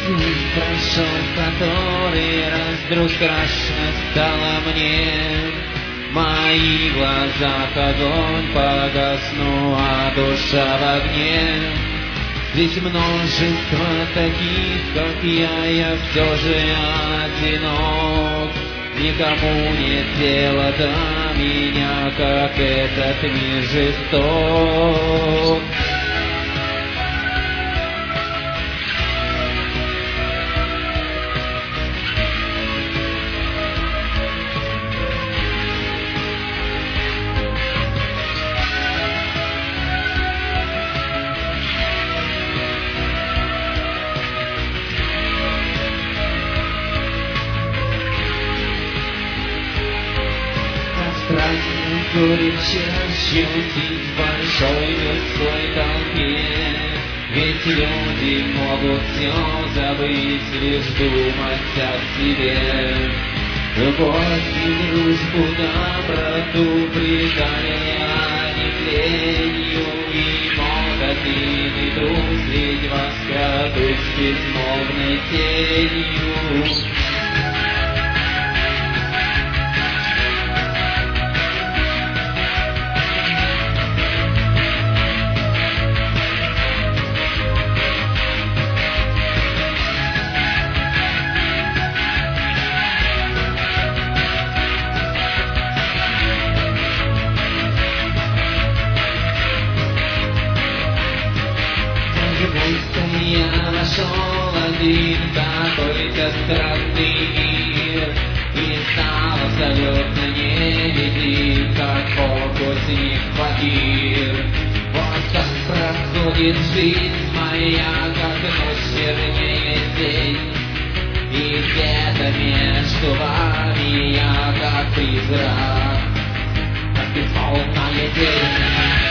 День прошел, который раз вдруг страшно стало мне. В моих глазах огонь погасну, а душа в огне. Здесь множество таких, как я все же одинок. Никому нет дела до меня, как этот мир жесток. Странно горечь ощутить в большой людской толпе. Ведь люди могут все забыть, лишь думать о себе. Любовь и дружбу, доброту, предание, они тленью. И мог один и друг средь воскрадуть с безмолвной тенью. Я нашел один какой-то странный мир и стал абсолютно невидим, как фокусник факир. Вот так проходит жизнь моя, как ночь чернее день. И где-то между вами я, как призрак, как безмолвная тень.